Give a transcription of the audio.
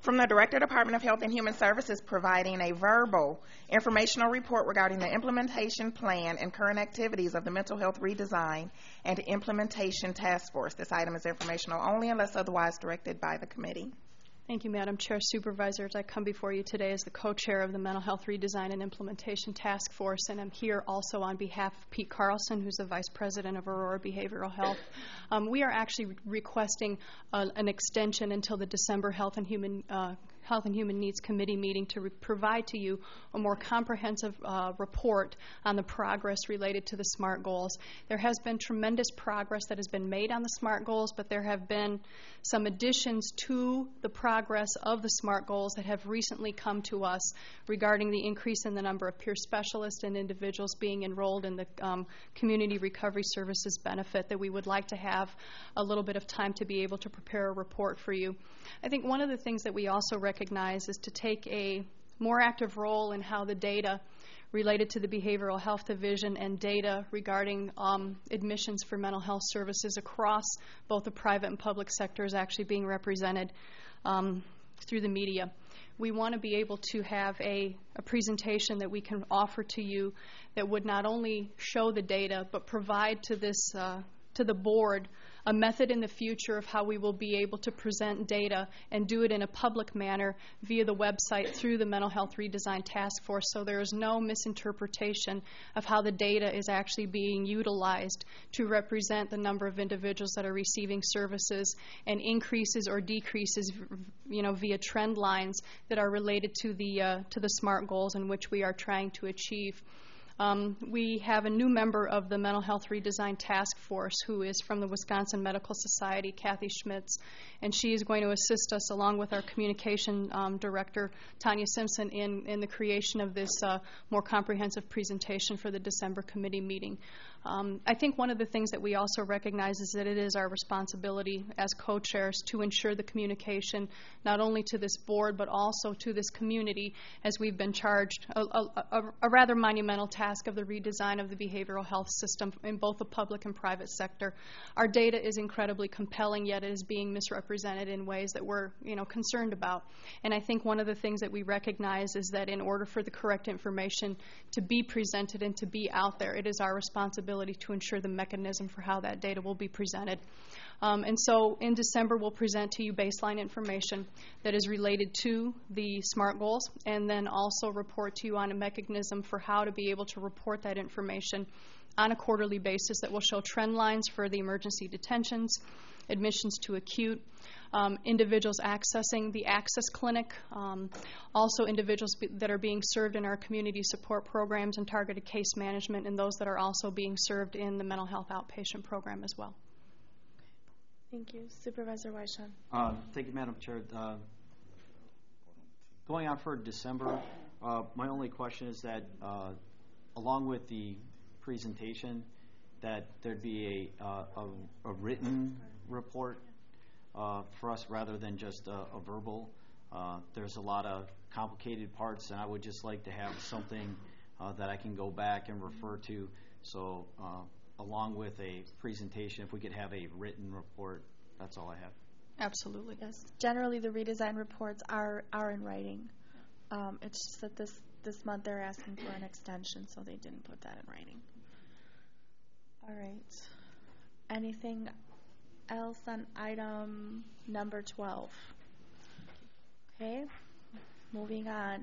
From the Director, Department of Health and Human Services, providing a verbal informational report regarding the implementation plan and current activities of the Mental Health Redesign and Implementation Task Force. This item is informational only unless otherwise directed by the committee. Thank you, Madam Chair. Supervisors, I come before you today as the co-chair of the Mental Health Redesign and Implementation Task Force, and I'm here also on behalf of Pete Carlson, who's the Vice President of Aurora Behavioral Health. We are actually requesting an extension until the December Health and Human Needs Committee meeting to provide to you a more comprehensive report on the progress related to the SMART goals. There has been tremendous progress that has been made on the SMART goals, but there have been some additions to the progress of the SMART goals that have recently come to us regarding the increase in the number of peer specialists and individuals being enrolled in the Community Recovery Services benefit that we would like to have a little bit of time to be able to prepare a report for you. I think one of the things that we also recognize is to take a more active role in how the data related to the Behavioral Health Division and data regarding admissions for mental health services across both the private and public sector is actually being represented through the media. We want to be able to have a presentation that we can offer to you that would not only show the data but provide to this to the board a method in the future of how we will be able to present data and do it in a public manner via the website through the Mental Health Redesign Task Force, so there is no misinterpretation of how the data is actually being utilized to represent the number of individuals that are receiving services and increases or decreases, via trend lines that are related to the SMART goals in which we are trying to achieve. We have a new member of the Mental Health Redesign Task Force who is from the Wisconsin Medical Society, Kathy Schmitz, and she is going to assist us along with our communication director, Tanya Simpson, in the creation of this more comprehensive presentation for the December committee meeting. I think one of the things that we also recognize is that it is our responsibility as co-chairs to ensure the communication not only to this board but also to this community, as we've been charged a rather monumental task of the redesign of the behavioral health system in both the public and private sector. Our data is incredibly compelling, yet it is being misrepresented in ways that we're concerned about. And I think one of the things that we recognize is that in order for the correct information to be presented and to be out there, it is our responsibility to ensure the mechanism for how that data will be presented. And so in December, we'll present to you baseline information that is related to the SMART goals, and then also report to you on a mechanism for how to be able to report that information on a quarterly basis that will show trend lines for the emergency detentions, admissions to acute, individuals accessing the Access Clinic, also individuals that are being served in our community support programs and targeted case management, and those that are also being served in the mental health outpatient program as well. Thank you. Supervisor Weishan. Thank you, Madam Chair. Going on for December, my only question is that along with the presentation, that there'd be a written report for us rather than just a verbal. There's a lot of complicated parts, and I would just like to have something that I can go back and refer to. So along with a presentation, if we could have a written report, that's all I have. Absolutely. Yes. Generally, the redesign reports are in writing. It's just that this month they're asking for an extension, so they didn't put that in writing. All right. Anything else on item number 12? Okay. Moving on.